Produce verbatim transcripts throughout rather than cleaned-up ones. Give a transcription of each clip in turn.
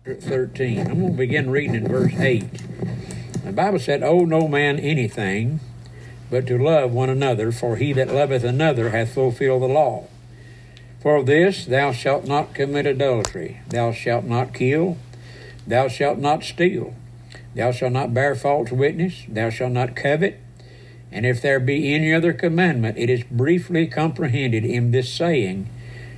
thirteen. I'm going to begin reading in verse eight. The Bible said, "Owe no man anything but to love one another, for he that loveth another hath fulfilled the law. For this, thou shalt not commit adultery, thou shalt not kill, thou shalt not steal, thou shalt not bear false witness, thou shalt not covet. And if there be any other commandment, it is briefly comprehended in this saying,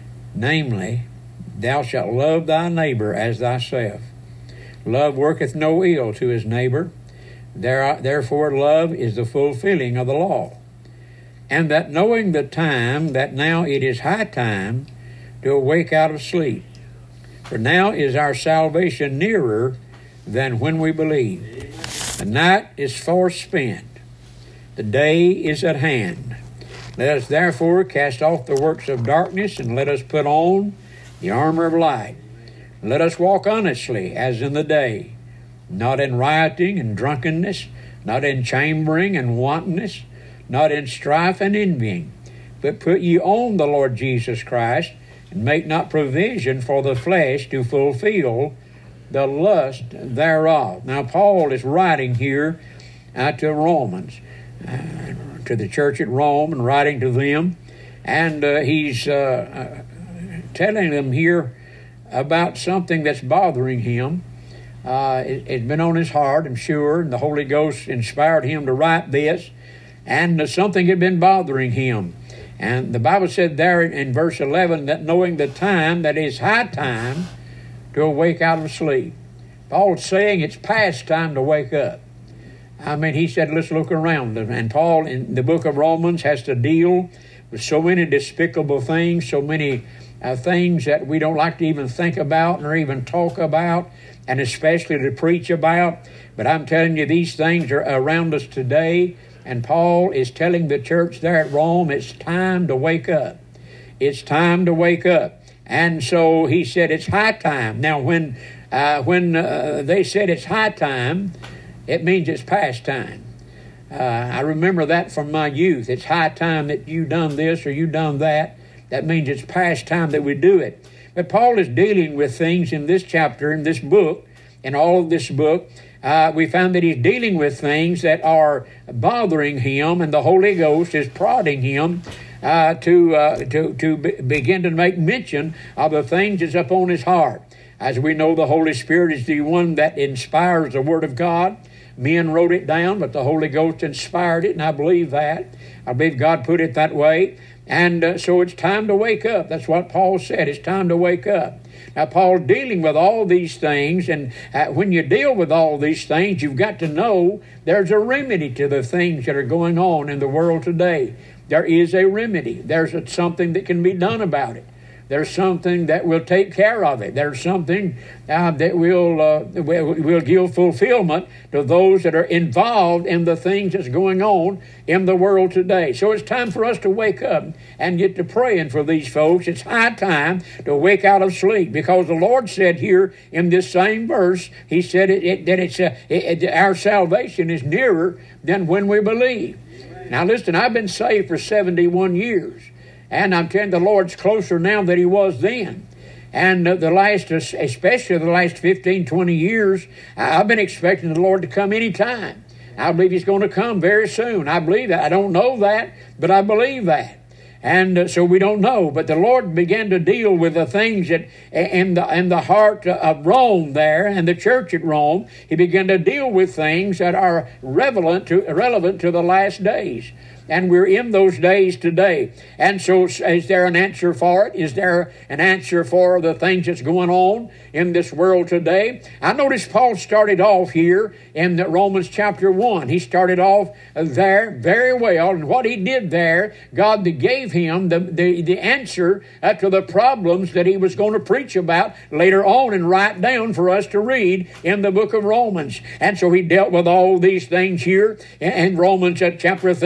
namely, thou shalt love thy neighbor as thyself. Love worketh no ill to his neighbor. Therefore love is the fulfilling of the law. And that knowing the time, that now it is high time to awake out of sleep. For now is our salvation nearer than when we believed. The night is far spent, the day is at hand. Let us therefore cast off the works of darkness, and let us put on the armor of light. Let us walk honestly as in the day, not in rioting and drunkenness, not in chambering and wantonness, not in strife and envying, but put ye on the Lord Jesus Christ, and make not provision for the flesh to fulfill the lust thereof." Now Paul is writing here uh, to Romans, uh, to the church at Rome, and writing to them, and uh, he's uh, uh, telling them here about something that's bothering him. Uh, it, it's been on his heart, I'm sure, and the Holy Ghost inspired him to write this, and uh, something had been bothering him. And the Bible said there in verse eleven that knowing the time, that is high time to awake out of sleep. Paul's saying it's past time to wake up. I mean, he said, let's look around. And Paul in the book of Romans has to deal with so many despicable things, so many uh, things that we don't like to even think about or even talk about, and especially to preach about. But I'm telling you, these things are around us today, and Paul is telling the church there at Rome, it's time to wake up. It's time to wake up. And so he said it's high time. Now, when uh, when uh, they said it's high time, it means it's past time. Uh, I remember that from my youth. It's high time that you done this or you done that. That means it's past time that we do it. But Paul is dealing with things in this chapter, in this book, in all of this book. Uh, we found that he's dealing with things that are bothering him, and the Holy Ghost is prodding him uh, to uh, to to be, begin to make mention of the things that's upon his heart. As we know, the Holy Spirit is the one that inspires the Word of God. Men wrote it down, but the Holy Ghost inspired it, and I believe that. I believe God put it that way. And uh, so it's time to wake up. That's what Paul said. It's time to wake up. Now, Paul's dealing with all these things, and uh, when you deal with all these things, you've got to know there's a remedy to the things that are going on in the world today. There is a remedy. There's a, something that can be done about it. There's something that will take care of it. There's something uh, that will, uh, will will give fulfillment to those that are involved in the things that's going on in the world today. So it's time for us to wake up and get to praying for these folks. It's high time to wake out of sleep, because the Lord said here in this same verse, he said it, it, that it's uh, it, it, our salvation is nearer than when we believe. Now listen, I've been saved for seventy-one years. And I'm telling you, the Lord's closer now than he was then. And uh, the last, especially the last fifteen, twenty years, I've been expecting the Lord to come any time. I believe he's going to come very soon. I believe that. I don't know that, but I believe that. And uh, so we don't know. But the Lord began to deal with the things that in the, in the heart of Rome there, and the church at Rome. He began to deal with things that are relevant to, relevant to the last days. And we're in those days today. And so is there an answer for it? Is there an answer for the things that's going on in this world today? I notice Paul started off here in Romans chapter one. He started off there very well. And what he did there, God gave him the, the, the answer uh, to the problems that he was going to preach about later on and write down for us to read in the book of Romans. And so he dealt with all these things here in Romans chapter thirteen.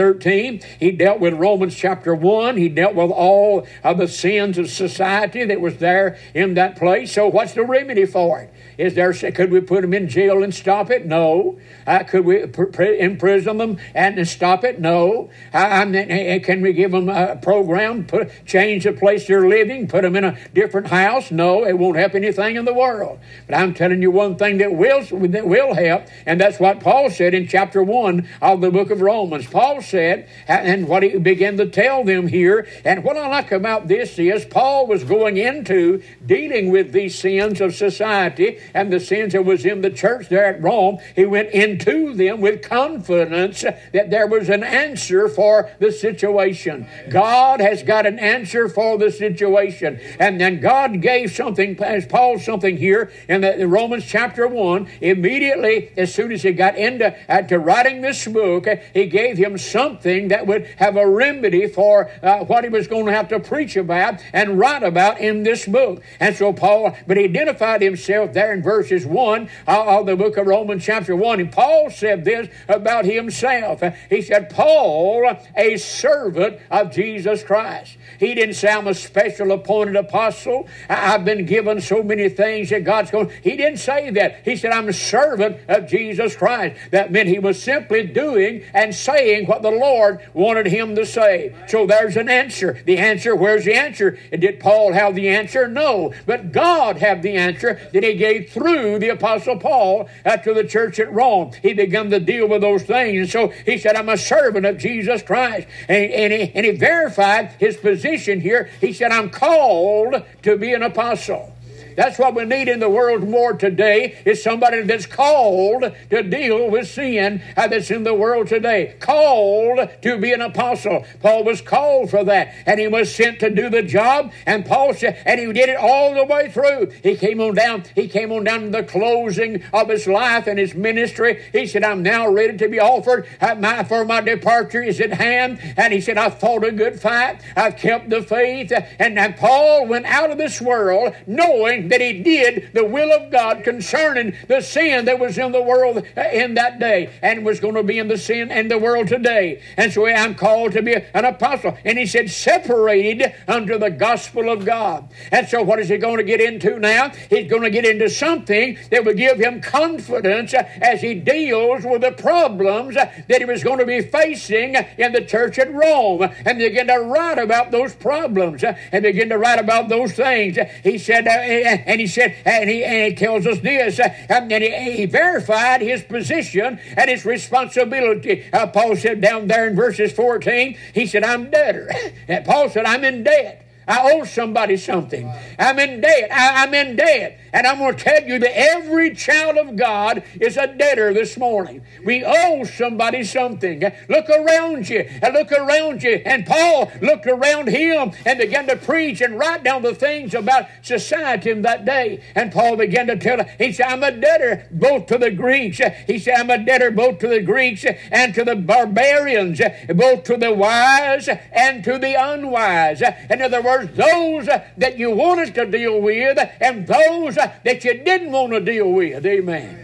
see, he dealt with Romans chapter one. He dealt with all of the sins of society that was there in that place. So what's the remedy for it? Is there? Could we put them in jail and stop it? No. Uh, could we pr- pr- imprison them and stop it? No. Uh, I mean, can we give them a program, put, change the place they're living, put them in a different house? No, it won't help anything in the world. But I'm telling you one thing that will, that will help, and that's what Paul said in chapter one of the book of Romans. Paul said, and what he began to tell them here, and what I like about this is Paul was going into dealing with these sins of society and the sins that was in the church there at Rome. He went into them with confidence that there was an answer for the situation. God has got an answer for the situation. And then God gave something, as Paul something here in the in Romans chapter one, immediately as soon as he got into uh, to writing this book, he gave him something that would have a remedy for uh, what he was going to have to preach about and write about in this book. And so Paul, but he identified himself there in verses one of the book of Romans chapter one. And Paul said this about himself. He said, Paul, a servant of Jesus Christ. He didn't say, I'm a special appointed apostle. I've been given so many things that God's going. He didn't say that. He said, I'm a servant of Jesus Christ. That meant he was simply doing and saying what the Lord wanted him to say. So there's an answer. The answer, where's the answer? Did Paul have the answer? No. But God had the answer that he gave through the Apostle Paul uh, to the church at Rome. He began to deal with those things. And so he said, I'm a servant of Jesus Christ. And, and, he, and he verified his position here. He said, I'm called to be an apostle. That's what we need in the world more today, is somebody that's called to deal with sin that's in the world today. Called to be an apostle. Paul was called for that, and he was sent to do the job, and Paul said, and he did it all the way through. He came on down, he came on down to the closing of his life and his ministry. He said, I'm now ready to be offered. My, for my departure is at hand. And he said, I've fought a good fight. I've kept the faith. And, and Paul went out of this world knowing that he did the will of God concerning the sin that was in the world in that day and was going to be in the sin in the world today. And so I'm called to be an apostle. And he said, separated unto the gospel of God. And so what is he going to get into now? He's going to get into something that will give him confidence as he deals with the problems that he was going to be facing in the church at Rome, and begin to write about those problems and begin to write about those things. He said, uh, and he said, and he, and he tells us this, uh, and he, he verified his position and his responsibility. Uh, Paul said down there in verses fourteen, he said, I'm debtor. And Paul said, I'm in debt. I owe somebody something. I'm in debt. I, I'm in debt. And I'm going to tell you that every child of God is a debtor this morning. We owe somebody something. Look around you. And look around you. And Paul looked around him and began to preach and write down the things about society in that day. And Paul began to tell, he said, I'm a debtor both to the Greeks. He said, I'm a debtor both to the Greeks and to the barbarians, both to the wise and to the unwise. In other words, those that you wanted to deal with and those that you didn't want to deal with. Amen.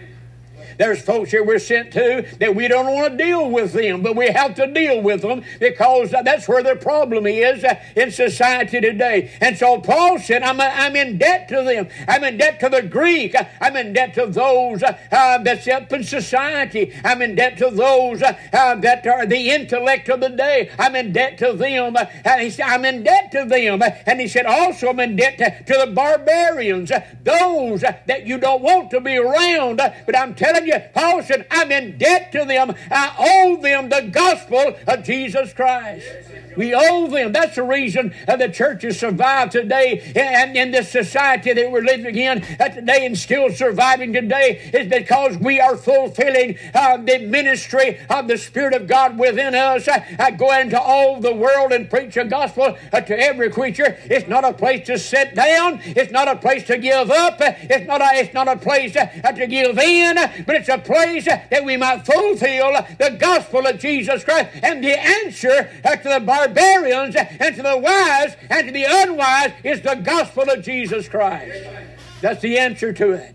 There's folks here we're sent to that we don't want to deal with them, but we have to deal with them because that's where the problem is in society today. And so Paul said, I'm, a, I'm in debt to them. I'm in debt to the Greek. I'm in debt to those uh, that's up in society. I'm in debt to those uh, that are the intellect of the day. I'm in debt to them. And he said, I'm in debt to them. And he said, also I'm in debt to, to the barbarians, those that you don't want to be around. But I'm telling you, Paul said, I'm in debt to them. I owe them the gospel of Jesus Christ. We owe them. That's the reason uh, the church has survived today, and in this society that we're living in uh, today and still surviving today is because we are fulfilling uh, the ministry of the Spirit of God within us. Uh, uh, go into all the world and preach the gospel uh, to every creature. It's not a place to sit down. It's not a place to give up. Uh, it's not a, it's not a place uh, to give in, but it's a place uh, that we might fulfill the gospel of Jesus Christ. And the answer uh, to the barbarians and to the wise and to the unwise is the gospel of Jesus Christ. That's the answer to it.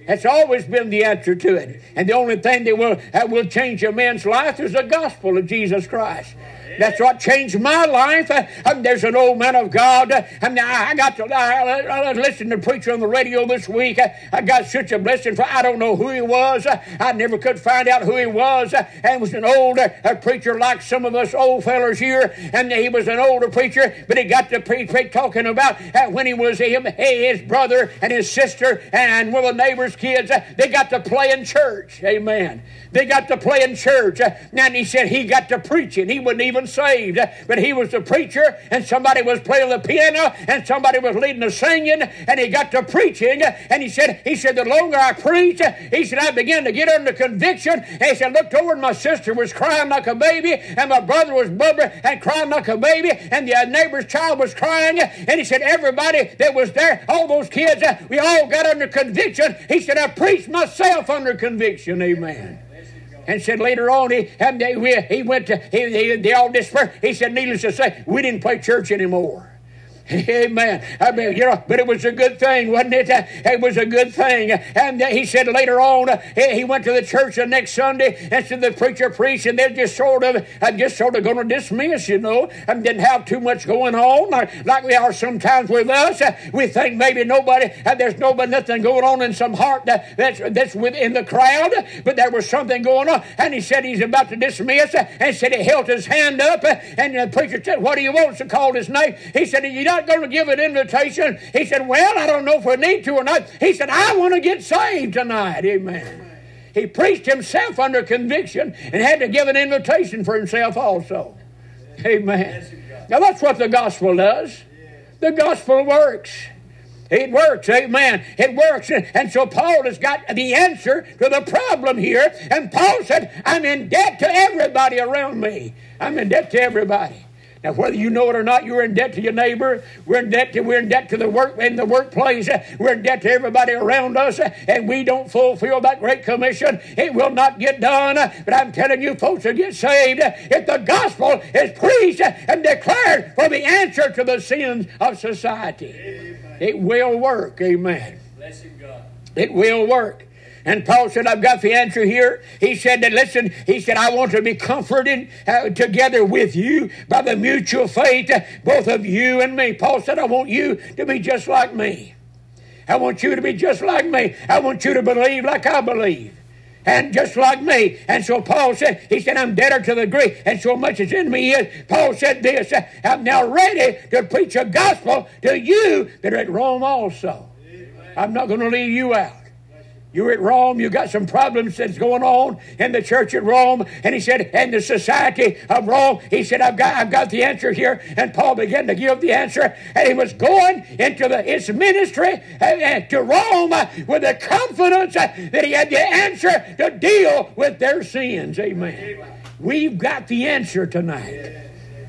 That's always been the answer to it. And the only thing that will, that will change a man's life is the gospel of Jesus Christ. That's what changed my life. Uh, um, there's an old man of God. Uh, I, mean, I, I got to I, I listened to a preacher on the radio this week. Uh, I got such a blessing for I don't know who he was. Uh, I never could find out who he was. Uh, and it was an old uh, preacher like some of us old fellers here. And he was an older preacher, but he got to preach pre- talking about uh, when he was him, hey, his brother and his sister and one of the neighbor's kids. Uh, they got to play in church. Amen. They got to play in church. Uh, and he said he got to preaching. He wasn't even saved, but he was the preacher, and somebody was playing the piano, and somebody was leading the singing, and he got to preaching, and he said, he said, the longer I preached, he said, I began to get under conviction, and he said, looked over, and my sister was crying like a baby, and my brother was blubbering and crying like a baby, and the neighbor's child was crying, and he said, everybody that was there, all those kids, we all got under conviction. He said, I preached myself under conviction. Amen. And said later on, he, he went to, he, he, they all dispersed. He said, needless to say, we didn't play church anymore. Amen. I mean, you know, but it was a good thing, wasn't it? It was a good thing. And he said later on, he went to the church the next Sunday, and said the preacher preached, and they're just sort of, just sort of going to dismiss, you know, and didn't have too much going on, like, like we are sometimes with us. We think maybe nobody, there's nobody, nothing going on in some heart that, that's that's within the crowd, but there was something going on. And he said he's about to dismiss, and said he held his hand up, and the preacher said, what do you want? So called his name. He said, you don't going to give an invitation? He said, well, I don't know if we need to or not. He said, I want to get saved tonight. Amen. He preached himself under conviction and had to give an invitation for himself also. Amen. Now that's what the gospel does. The gospel works. It works, amen. It works. And so Paul has got the answer to the problem here. And Paul said, I'm in debt to everybody around me. I'm in debt to everybody. Now, whether you know it or not, you're in debt to your neighbor. We're in debt to we're in debt to the work in the workplace. We're in debt to everybody around us, and we don't fulfill that great commission. It will not get done. But I'm telling you, folks, to get saved, if the gospel is preached and declared for the answer to the sins of society, amen, it will work. Amen. Bless you, God. It will work. And Paul said, I've got the answer here. He said that, listen, he said, I want to be comforted uh, together with you by the mutual faith, uh, both of you and me. Paul said, I want you to be just like me. I want you to be just like me. I want you to believe like I believe. And just like me. And so Paul said, he said, I'm debtor to the Greek, and so much is in me is. Paul said this, I'm now ready to preach a gospel to you that are at Rome also. Amen. I'm not going to leave you out. You're at Rome, you got some problems that's going on in the church at Rome. And he said, and the society of Rome, he said, I've got I've got the answer here. And Paul began to give the answer. And he was going into the, his ministry uh, uh, to Rome uh, with the confidence uh, that he had the answer to deal with their sins. Amen. Amen. We've got the answer tonight. Yeah.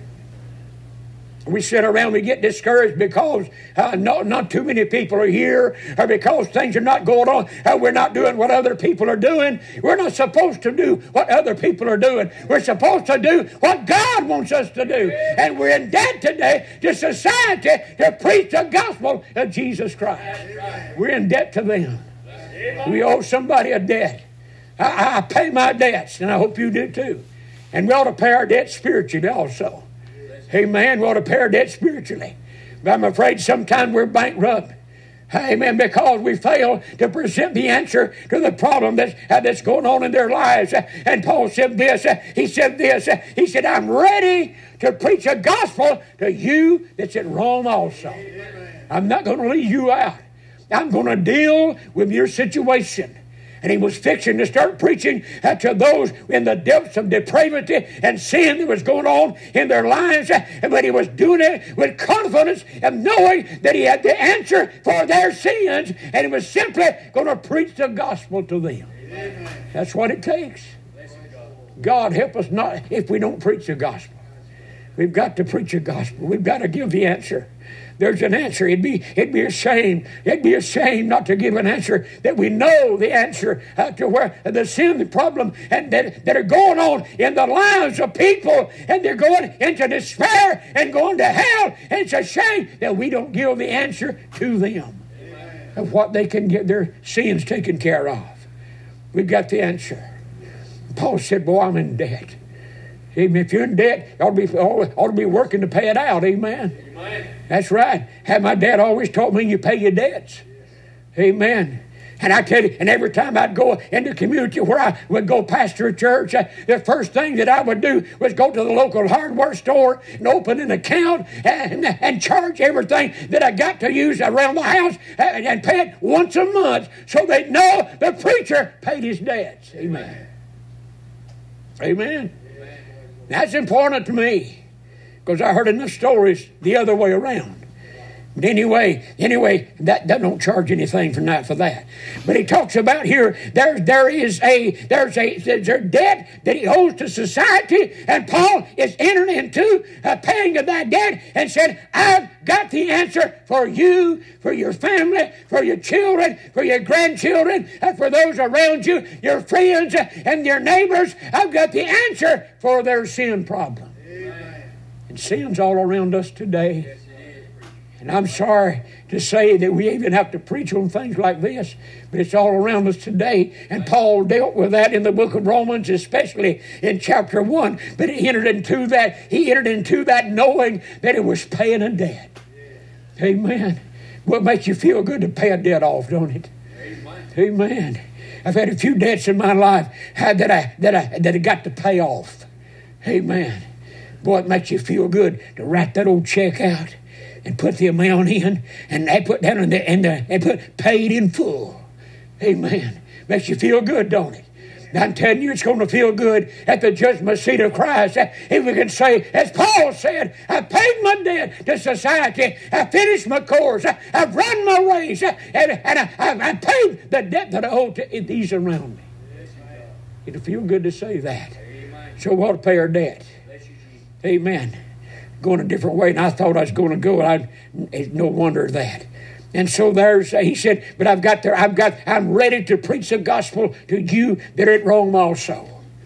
We sit around, we get discouraged because uh, not, not too many people are here, or because things are not going on. Uh, we're not doing what other people are doing. We're not supposed to do what other people are doing. We're supposed to do what God wants us to do. And we're in debt today to society to preach the gospel of Jesus Christ. We're in debt to them. We owe somebody a debt. I, I pay my debts, and I hope you do too. And we ought to pay our debts spiritually also. Amen. We ought to pay our debt spiritually. But I'm afraid sometimes we're bankrupt. Amen. Because we fail to present the answer to the problem that's, uh, that's going on in their lives. And Paul said this. Uh, he said this. Uh, he said, I'm ready to preach a gospel to you that's at Rome also. Amen. I'm not going to leave you out. I'm going to deal with your situation. And he was fixing to start preaching uh, to those in the depths of depravity and sin that was going on in their lives. Uh, but he was doing it with confidence and knowing that he had the answer for their sins. And he was simply going to preach the gospel to them. Amen. That's what it takes. God help us not if we don't preach the gospel. We've got to preach the gospel. We've got to give the answer. There's an answer. It'd be, it'd be a shame. It'd be a shame not to give an answer that we know the answer uh, to where the sin, the problem, and that, that are going on in the lives of people, and they're going into despair and going to hell. And it's a shame that we don't give the answer to them. Amen. of what they can get their sins taken care of. We've got the answer. Paul said, boy, I'm in debt. Amen. If you're in debt, you ought to be, ought to be working to pay it out. Amen. Amen. That's right. Had my dad always taught me you pay your debts. Amen. And I tell you, and every time I'd go into community where I would go pastor a church, uh, the first thing that I would do was go to the local hardware store and open an account and, and charge everything that I got to use around the house and, and pay it once a month so they'd know the preacher paid his debts. Amen. Amen. Amen. That's important to me because I heard enough stories the other way around. But anyway, anyway, that, that don't charge anything for that for that. But he talks about here there there is a there's a there's a debt that he owes to society, and Paul is entering into a paying of that debt and said, I've got the answer for you, for your family, for your children, for your grandchildren, and for those around you, your friends and your neighbors. I've got the answer for their sin problem. Amen. And sin's all around us today. And I'm sorry to say that we even have to preach on things like this, but it's all around us today. And Paul dealt with that in the book of Romans, especially in chapter one. But he entered into that, he entered into that knowing that he was paying a debt. Amen. What makes you feel good to pay a debt off, don't it? Amen. Amen. I've had a few debts in my life that I that I that I got to pay off. Amen. Boy, it makes you feel good to write that old check out and put the amount in, and they put down in the, in the and put paid in full. Amen. Makes you feel good, don't it? Now, I'm telling you, it's going to feel good at the judgment seat of Christ. If we can say, as Paul said, I paid my debt to society. I finished my course. I, I've run my race. I, and and I, I, I paid the debt that I owe to these around me. It'll feel good to say that. So we ought to pay our debt. Amen. Going a different way, and I thought I was going to go, and I, it's no wonder that. And so there's, he said, but I've got there, I've got, I'm ready to preach the gospel to you that are at Rome also.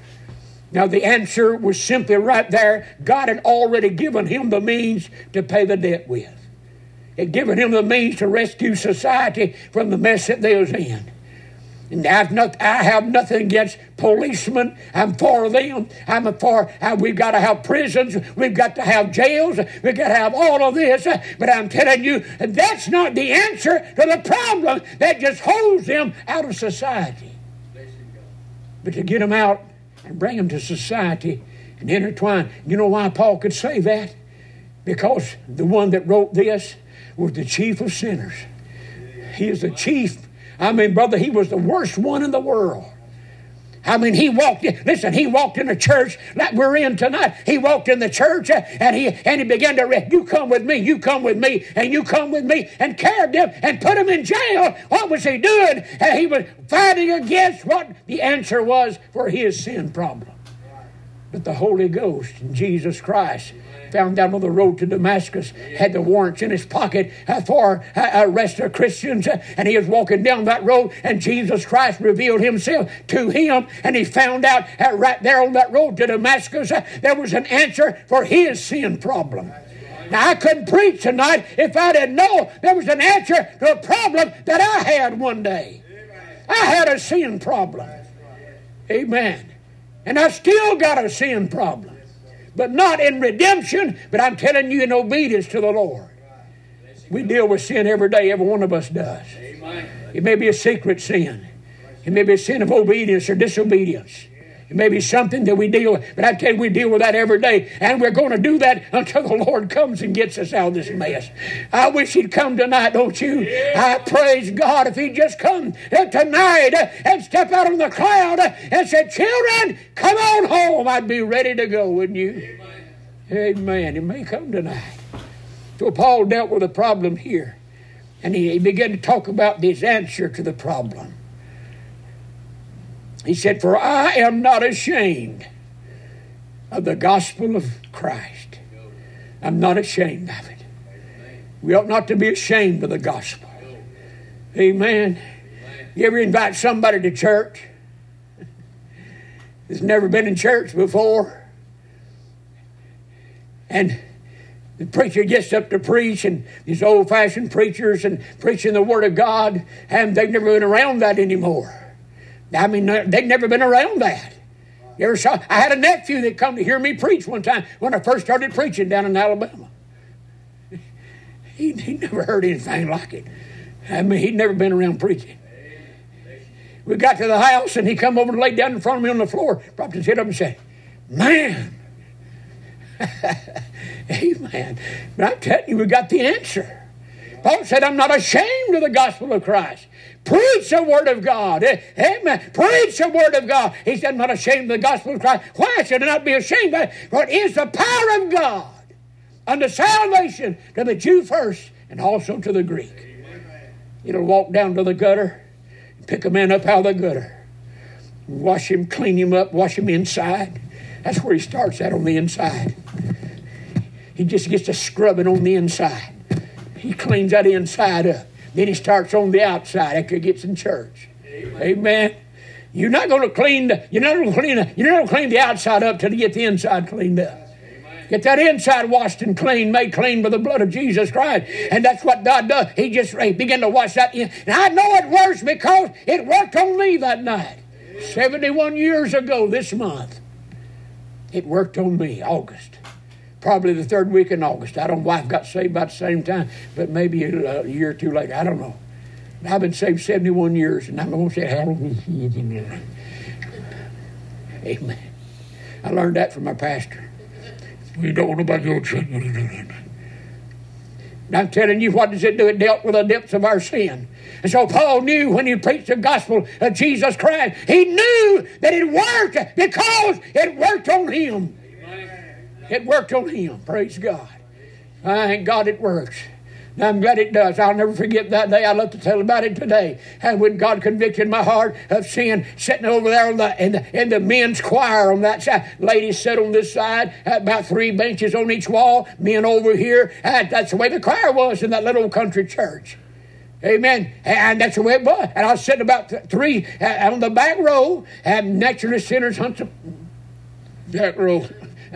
Now the answer was simply right there. God had already given him the means to pay the debt with. It given him the means to rescue society from the mess that they was in. And I've not, I have nothing against policemen. I'm for them. I'm for, uh, we've got to have prisons. We've got to have jails. We've got to have all of this. But I'm telling you, that's not the answer to the problem that just holds them out of society. But to get them out and bring them to society and intertwine. You know why Paul could say that? Because the one that wrote this was the chief of sinners. He is the chief. I mean, brother, he was the worst one in the world. I mean, he walked in, listen, he walked in a church like we're in tonight. He walked in the church uh, and he and he began to, re- you come with me, you come with me, and you come with me, and carried them and put them in jail. What was he doing? And he was fighting against what the answer was for his sin problem. But the Holy Ghost and Jesus Christ found down on the road to Damascus, had the warrants in his pocket uh, for uh, arrest of Christians, uh, and he was walking down that road, and Jesus Christ revealed himself to him, and he found out uh, right there on that road to Damascus, uh, there was an answer for his sin problem. Now, I couldn't preach tonight if I didn't know there was an answer to a problem that I had one day. I had a sin problem. Amen. And I still got a sin problem. But not in redemption, but I'm telling you in obedience to the Lord. We deal with sin every day, every one of us does. It may be a secret sin. It may be a sin of obedience or disobedience. It may be something that we deal with, but I tell you, we deal with that every day, and we're going to do that until the Lord comes and gets us out of this mess. I wish he'd come tonight, don't you? I praise God if he'd just come tonight and step out on the cloud and say, children, come on home. I'd be ready to go, wouldn't you? Amen. Amen. It may come tonight. So Paul dealt with a problem here, and he, he began to talk about this answer to the problem. He said, for I am not ashamed of the gospel of Christ. I'm not ashamed of it. We ought not to be ashamed of the gospel. Amen. You ever invite somebody to church that's never been in church before? And The preacher gets up to preach, and these old-fashioned preachers and preaching the Word of God, and they've never been around that anymore. I mean, they've never been around that. You ever saw? I had a nephew that come to hear me preach one time when I first started preaching down in Alabama. He he never heard anything like it. I mean, he'd never been around preaching. We got to the house, and he come over and laid down in front of me on the floor, propped his head up and said, "Man." Amen. But I'm telling you, we got the answer. Paul said, "I'm not ashamed of the gospel of Christ." Preach the word of God. Amen. Preach the word of God. He said, "I'm not ashamed of the gospel of Christ." Why should I not be ashamed of it? For it is the power of God unto salvation to the Jew first and also to the Greek. It'll walk down to the gutter and pick a man up out of the gutter. Wash him, clean him up, wash him inside. That's where he starts at, on the inside. He just gets to scrubbing on the inside. He cleans that inside up. Then he starts on the outside after he gets in church. Amen. Amen. You're not going to clean the, you're not going to clean the, you're not going to clean the outside up till you get the inside cleaned up. Amen. Get that inside washed and clean, made clean by the blood of Jesus Christ. And that's what God does. He just he began to wash that in. And I know it works because it worked on me that night. Amen. seventy-one years ago this month. It worked on me, August. Probably the third week in August. I don't know why I got saved about the same time, but maybe a, a year or two later. I don't know. I've been saved seventy-one years, and I'm going to say, hallelujah. Amen. I learned that from my pastor. We don't know about your church. And I'm telling you, what does it do? It dealt with the depths of our sin. And so Paul knew when he preached the gospel of Jesus Christ, he knew that it worked because it worked on him. It worked on him. Praise God. I thank God it works. Now, I'm glad it does. I'll never forget that day. I love to tell about it today. And when God convicted my heart of sin, sitting over there in the, in the, in the men's choir on that side. Ladies sat on this side, about three benches on each wall. Men over here. And that's the way the choir was in that little country church. Amen. And that's the way it was. And I was sitting about th- three uh, on the back row. And naturally sinners hunt the back row.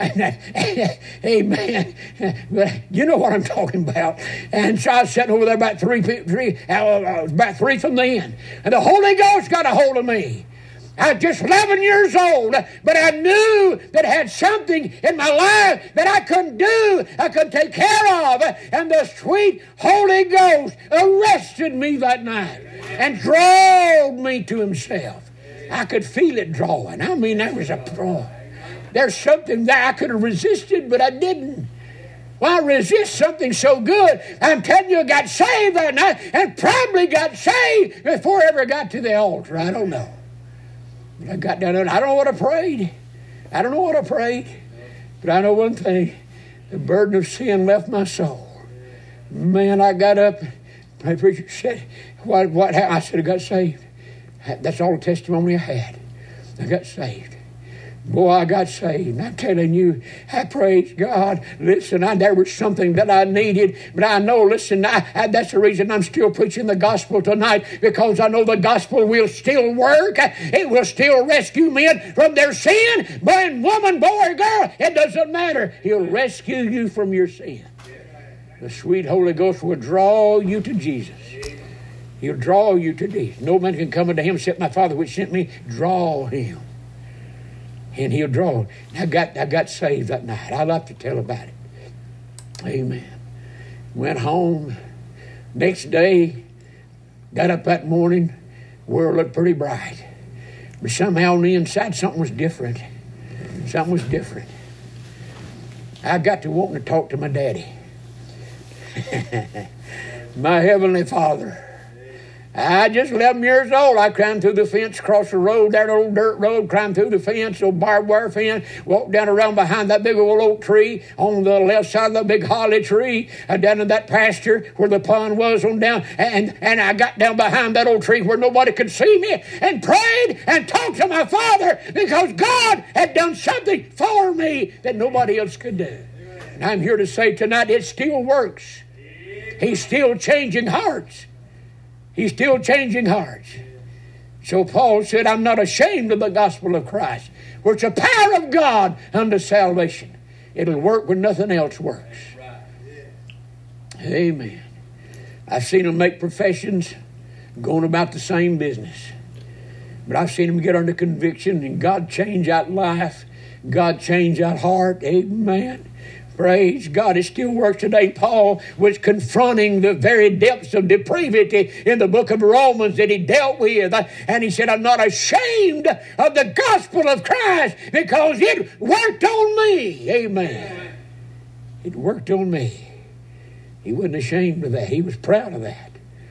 Amen. But you know what I'm talking about. And so I was sitting over there about three, three, uh, about three from the end. And the Holy Ghost got a hold of me. I was just eleven years old, but I knew that I had something in my life that I couldn't do, I couldn't take care of. And the sweet Holy Ghost arrested me that night and drawed me to himself. I could feel it drawing. I mean, that was a draw. There's something that I could have resisted, but I didn't. Why resist something so good? I'm telling you, I got saved that night and probably got saved before I ever got to the altar. I don't know. But I got down there and I don't know what I prayed. I don't know what I prayed. But I know one thing. The burden of sin left my soul. Man, I got up. My preacher said, what, what happened? I said, I got saved. That's all the testimony I had. I got saved. Boy, I got saved. And I'm telling you, I praise God. Listen, I, there was something that I needed. But I know, listen, I, I, that's the reason I'm still preaching the gospel tonight. Because I know the gospel will still work. It will still rescue men from their sin. Man, woman, boy, girl, it doesn't matter. He'll rescue you from your sin. The sweet Holy Ghost will draw you to Jesus. He'll draw you to Jesus. No man can come unto him except my Father which sent me. Draw him. And he'll draw. I got I got saved that night. I like to tell about it. Amen. Went home. Next day, got up that morning. World looked pretty bright. But somehow on the inside, something was different. Something was different. I got to wanting to talk to my daddy. My Heavenly Father. I just eleven years old. I climbed through the fence, across the road, that old dirt road, climbed through the fence, old barbed wire fence, walked down around behind that big old oak tree, on the left side of the big holly tree, uh, down in that pasture where the pond was on down, and, and I got down behind that old tree where nobody could see me, and prayed and talked to my Father because God had done something for me that nobody else could do. And I'm here to say tonight, it still works. He's still changing hearts. He's still changing hearts. So Paul said, I'm not ashamed of the gospel of Christ, for it's the power of God unto salvation. It'll work when nothing else works. Amen. I've seen them make professions going about the same business. But I've seen them get under conviction and God change that life. God change that heart. Amen. Praise God. It still works today. Paul was confronting the very depths of depravity in the book of Romans that he dealt with. And he said, I'm not ashamed of the gospel of Christ because it worked on me. Amen. It worked on me. He wasn't ashamed of that. He was proud of that.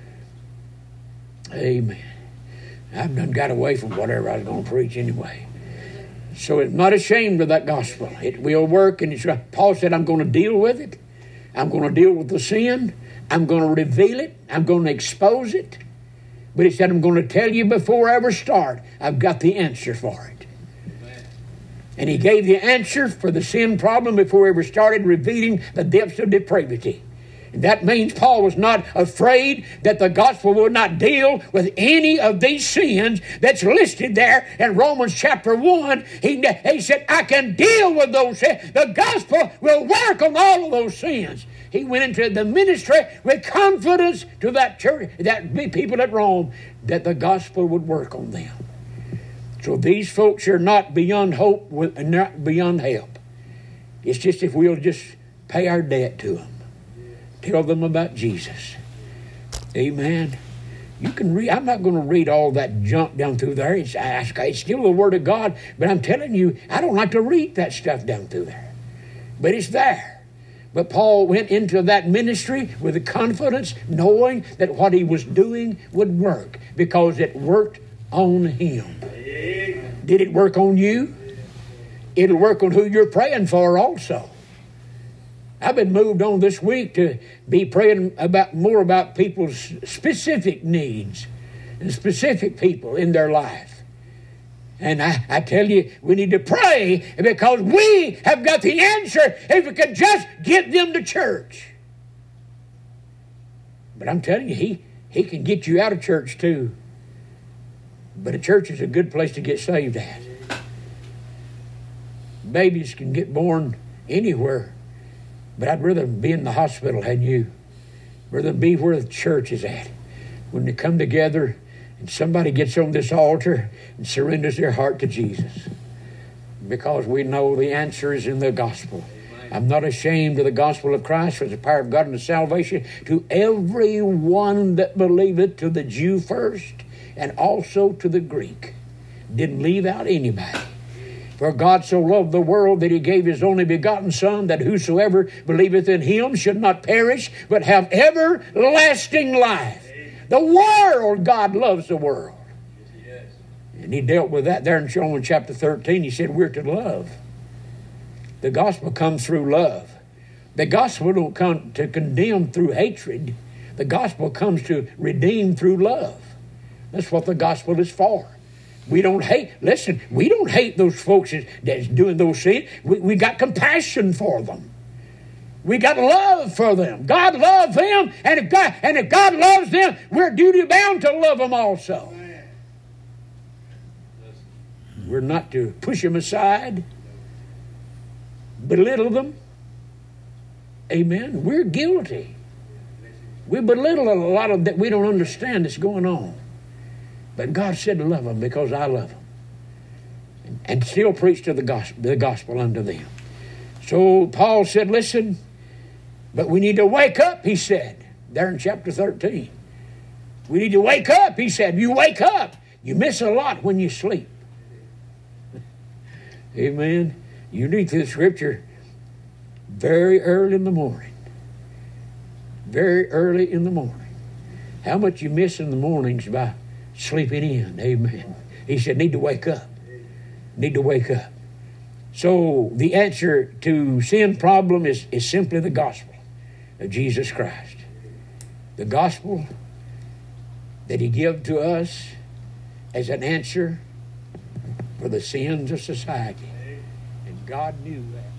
Amen. I've done got away from whatever I was going to preach anyway. So I'm not ashamed of that gospel. It will work. And it's right. Paul said, I'm going to deal with it. I'm going to deal with the sin. I'm going to reveal it. I'm going to expose it. But he said, I'm going to tell you before I ever start, I've got the answer for it. Amen. And he gave the answer for the sin problem before he ever started revealing the depths of depravity. That means Paul was not afraid that the gospel would not deal with any of these sins that's listed there in Romans chapter one. He, he said, I can deal with those sins. The gospel will work on all of those sins. He went into the ministry with confidence to that church, that people at Rome, that the gospel would work on them. So these folks are not beyond hope, not beyond help. It's just if we'll just pay our debt to them. Tell them about Jesus. Amen. You can read. I'm not going to read all that junk down through there. It's, it's still the Word of God. But I'm telling you, I don't like to read that stuff down through there. But it's there. But Paul went into that ministry with the confidence, knowing that what he was doing would work. Because it worked on him. Did it work on you? It'll work on who you're praying for also. I've been moved on this week to be praying about more about people's specific needs and specific people in their life. And I, I tell you, we need to pray because we have got the answer if we could just get them to church. But I'm telling you, he, he can get you out of church too. But a church is a good place to get saved at. Babies can get born anywhere. But I'd rather be in the hospital than you. Rather be where the church is at. When they come together and somebody gets on this altar and surrenders their heart to Jesus. Because we know the answer is in the gospel. I'm not ashamed of the gospel of Christ, for it's the power of God unto salvation to everyone that believeth, to the Jew first and also to the Greek. Didn't leave out anybody. For God so loved the world that he gave his only begotten Son, that whosoever believeth in him should not perish, but have everlasting life. The world, God loves the world. And he dealt with that there in Romans chapter thirteen. He said we're to love. The gospel comes through love. The gospel don't come to condemn through hatred. The gospel comes to redeem through love. That's what the gospel is for. We don't hate, listen, we don't hate those folks that's doing those things. We, we got compassion for them. We got love for them. God loves them, and if God, and if God loves them, we're duty bound to love them also. We're not to push them aside, belittle them. Amen. We're guilty. We belittle a lot of that we don't understand that's going on. But God said to love them because I love them. And still preach to the gospel, the gospel unto them. So Paul said, listen, but we need to wake up, he said, there in chapter thirteen. We need to wake up, he said. You wake up. You miss a lot when you sleep. Amen. You read through the scripture very early in the morning. Very early in the morning. How much you miss in the mornings by sleeping in. Amen. He said, need to wake up. Need to wake up. So the answer to sin problem is, is simply the gospel of Jesus Christ. The gospel that he gave to us as an answer for the sins of society. And God knew that.